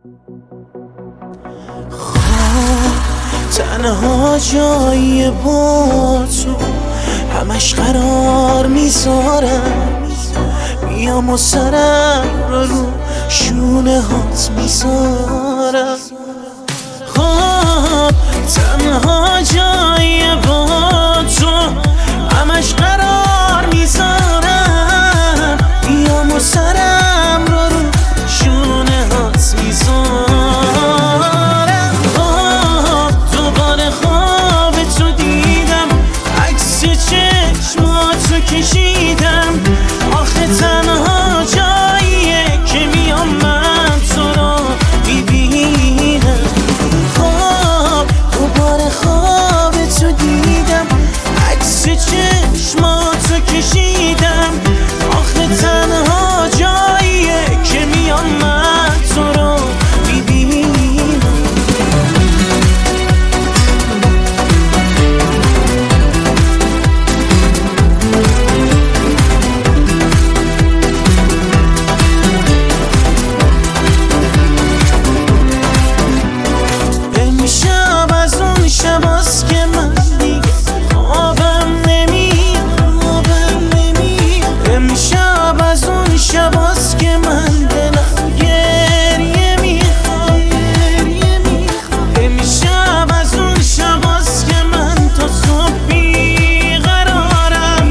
تنها جایی با تو همش قرار میذارم، میام و سرم رو شونه هات میذارم. تنها جایی با تو همش قرار میذارم، میام و سرم رو شونه هات میذارم. دوباره خواب تو دیدم، عکس چشماتو کشیدم. آخه تنها جاییه که میام من تو رو میبینم. دوباره خواب تو دیدم، عکس چشماتو کشیدم. آخه تنها جاییه که میام من تو رو میبینم. امشب از اون شباست که من دیگه خوابم نمیاد. امشب از اون شباست که من دلم گریه میخواد. امشب از اون شباست که من تا صبح بیقرارم.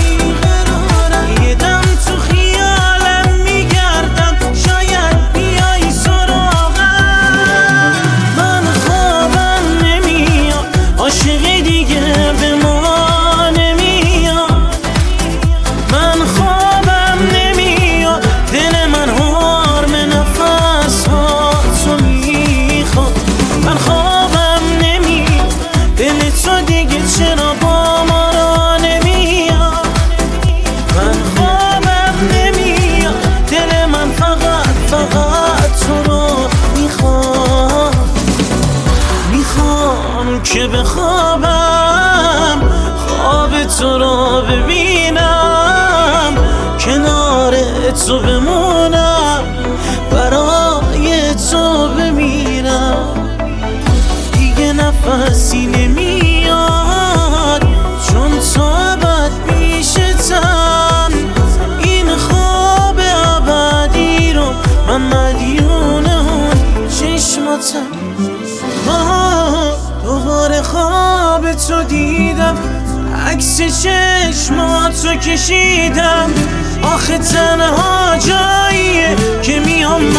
یه دم تو خیالم میگردم، شاید بیای سراغم. من خوابم نمیاد، عاشقی دیگه به ما نمیاد. من خوابم نمیاد، دل من حرم نفس ها تو میخواد. من خوابم نمیاد، دل تو دیگه چرا با ما را نمیاد. من خوابم نمیاد، دل من فقط تو رو میخواد. میخوام که بخوابم، خواب تو رو ببینم، کنار تو بمونم، برای تو بمیرم. دیگه نفسی نمیاد، چون تو ابد پیشتم. این خواب ابدی رو من مدیون اون چشماتم. دوباره خواب تو دیدم، عکس چشماتو کشیدم. آخه تنها جاییه که میام